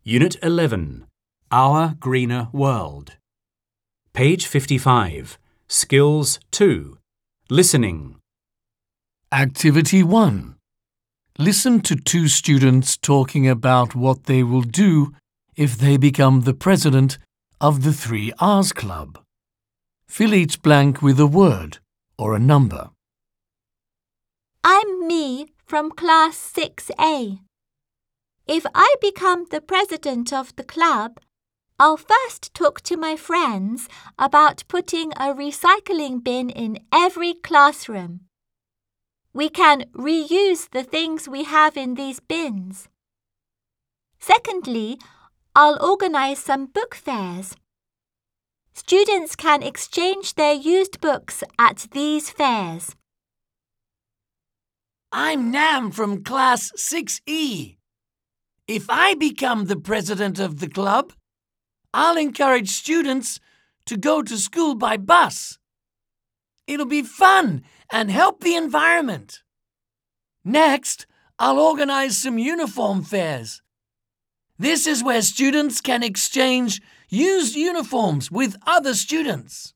Unit 11. Our Greener World. Page 55. Skills 2. Listening. Activity 1. Listen to two students talking about what they will do if they become the president of the 3 R's Club. Fill each blank with a word or a number. I'm me from Class 6A. If I become the president of the club, I'll first talk to my friends about putting a recycling bin in every classroom. We can reuse the things we have in these bins. Secondly, I'll organize some book fairs. Students can exchange their used books at these fairs. I'm Nam from Class 6E. If I become the president of the club, I'll encourage students to go to school by bus. It'll be fun and help the environment. Next, I'll organize some uniform fairs. This is where students can exchange used uniforms with other students.